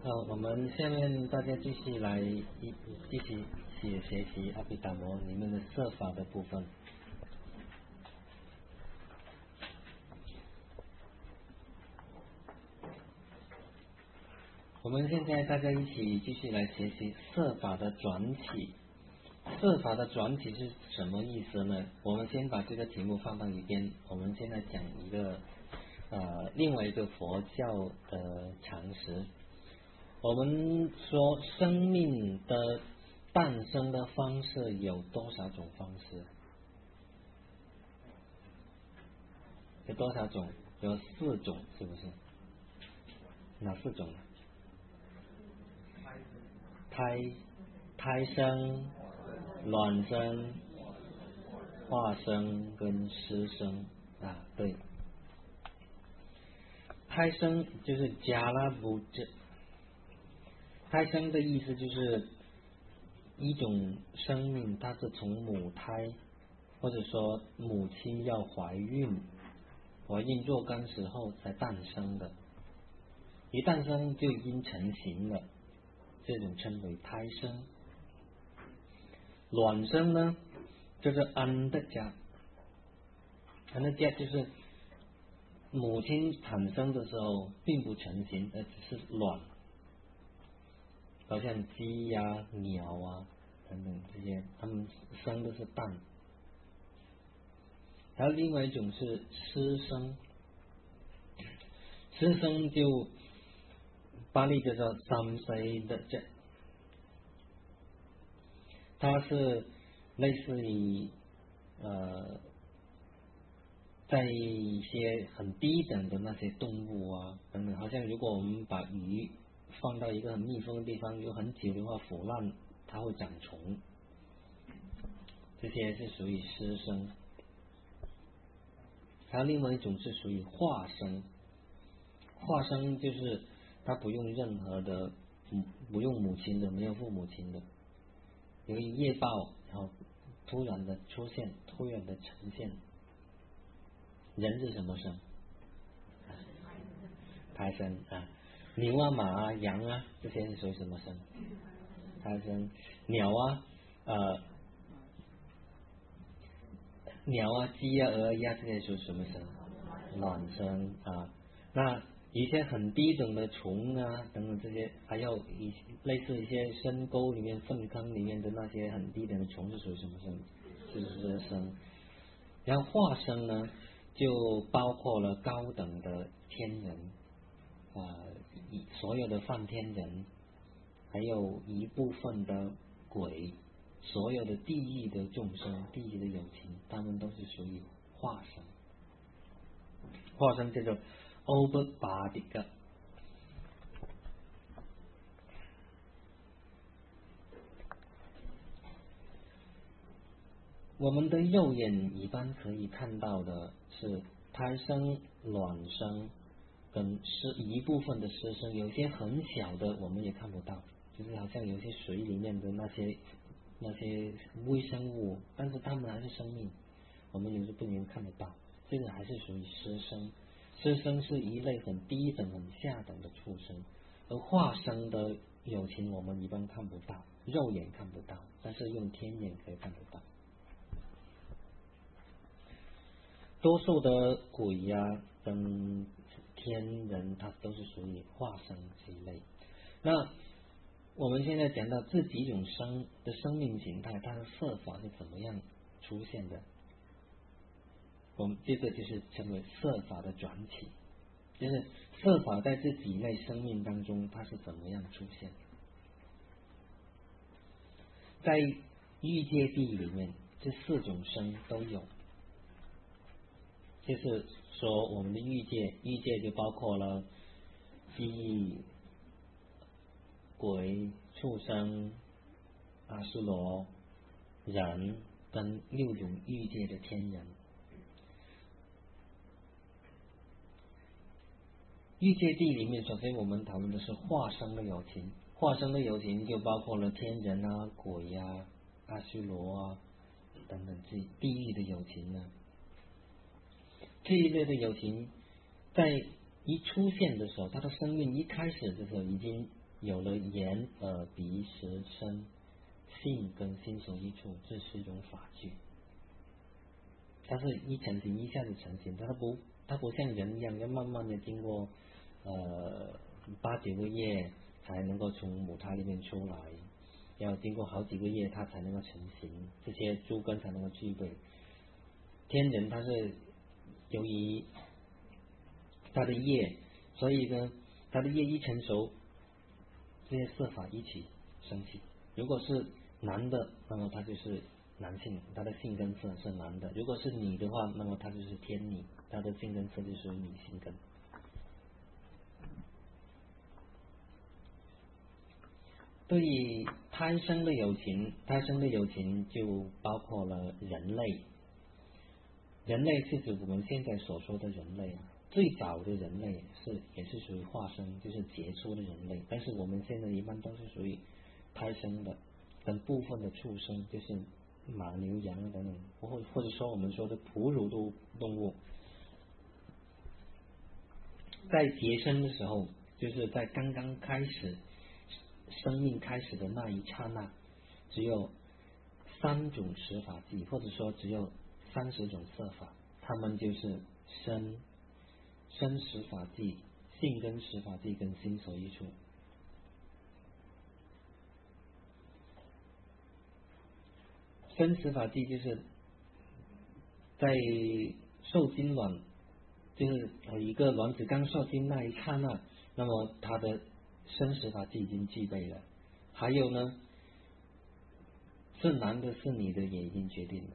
好，我们下面大家继续来继续学习阿毗达摩里面的色法的部分。我们现在大家一起继续来学习色法的转起。色法的转起是什么意思呢？我们先把这个题目放到一边，我们现在讲一个另外一个佛教的常识。我们说生命的诞生的方式有多少种方式？有多少种？有4种，是不是？哪4种？胎生、卵生、化生跟湿生啊，对。胎生就是迦拉布这，胎生的意思就是一种生命，它是从母胎或者说母亲要怀孕若干时候才诞生的，一诞生就已经成型了，这种称为胎生。卵生呢，就是安的家，安的家就是母亲产生的时候并不成型，而只是卵，好像鸡呀、鸟啊等等这些，它们生的是蛋。还有另外一种是湿生，湿生就巴利叫做三塞的这，它是类似于在一些很低等的那些动物啊等等，好像如果我们把鱼放到一个很密封的地方，有很久的话腐烂，它会长虫，这些是属于湿生。还有另外一种是属于化生，化生就是它不用任何的不用母亲的，没有父母亲的，由于业报然后突然的出现，突然的呈现。人是什么生？胎生啊。牛啊、马啊、羊啊，这些是属于什么生？胎生。鸟啊、鸡啊、鹅呀，这些属于什么生？卵生啊。那一些很低等的虫啊等等这些，还有类似一些深沟里面、粪坑里面的那些很低等的虫是属于什么生？是湿生。然后化生呢，就包括了高等的天人所有的梵天人，还有一部分的鬼，所有的地狱的众生、地狱的有情，他们都是属于化生。化生叫做 Obadika。我们的肉眼一般可以看到的是胎生、卵生跟一部分的湿生，有些很小的我们也看不到，就是好像有些水里面的那些微生物，但是它们还是生命，我们有时不能看得到，这个还是属于湿生。湿生是一类很低等、很下等的畜生，而化生的有情我们一般看不到，肉眼看不到，但是用天眼可以看得到。多数的鬼呀跟天人，它都是属于化生这一类。那我们现在讲到这几种生命形态，它的色法是怎么样出现的？我们这个就是称为色法的转起，就是色法在这几类生命当中，它是怎么样出现的？在欲界地里面，这4种生都有。就是说我们的欲界就包括了地狱、鬼、畜生、阿修罗、人跟6种欲界的天人。欲界地里面，首先我们讨论的是化生的有情，化生的有情就包括了天人啊、鬼啊、阿修罗啊等等这地狱的有情呢。这一类的有情在一出现的时候，他的生命一开始的时候已经有了眼、耳、鼻、舌、身、性跟心所依处这10种法具。它是一成型一下子成型，它不像人一样要慢慢的经过8、9个月才能够从母胎里面出来，要经过好几个月它才能够成型，这些诸根才能够具备。天人它是由于它的业，所以呢它的业一成熟，这些色法一起升起。如果是男的，那么他就是男性，他的性根色是男的；如果是女的话，那么他就是天女，他的性根色就是女性根。对于胎生的有情，胎生的有情就包括了人类。人类是指我们现在所说的人类，最早的人类也是属于化生，就是杰出的人类，但是我们现在一般都是属于胎生的，跟部分的畜生，就是马、牛、羊等等，或者说我们说的哺乳动物，在结生的时候，就是在刚刚开始生命开始的那一刹那，只有3种十法界，或者说只有30种色法，它们就是身十法界、性根十法界跟心所依处。身十法界就是在受精卵，就是一个卵子刚受精那一刹那，那么它的身十法界已经具备了。还有呢，是男的是女的也已经决定了。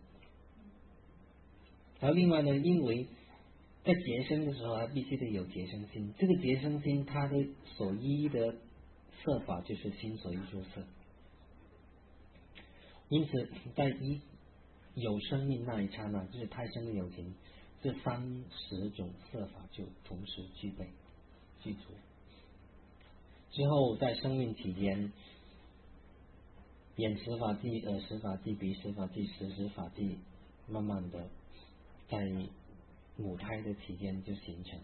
然后另外呢，因为在结生的时候，它必须得有结生心，这个结生心它的所依的色法就是心所依处色。因此在有生命那一刹那，就是胎生的有情，这30种色法就同时具足。之后在生命期间，眼十法界、耳十法界、鼻十法界、舌十法界，慢慢的在母胎的期间就形成。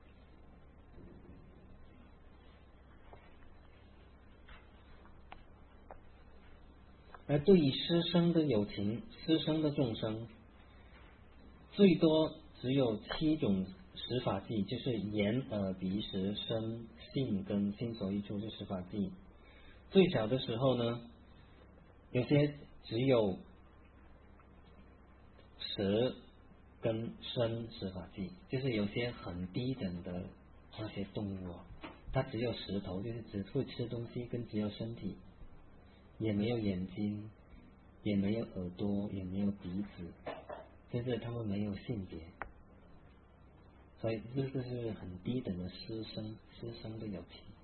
而对于师生的有情，师生的众生，最多只有7种十法界，就是眼、耳、鼻、舌、身、性跟心所依处这十法界。最小的时候呢，有些只有舌跟身十法界，就是有些很低等的那些动物它只有舌头，就是只会吃东西，跟只有身体，也没有眼睛，也没有耳朵，也没有鼻子，就是他们没有性别，所以这个是很低等的师生的有情。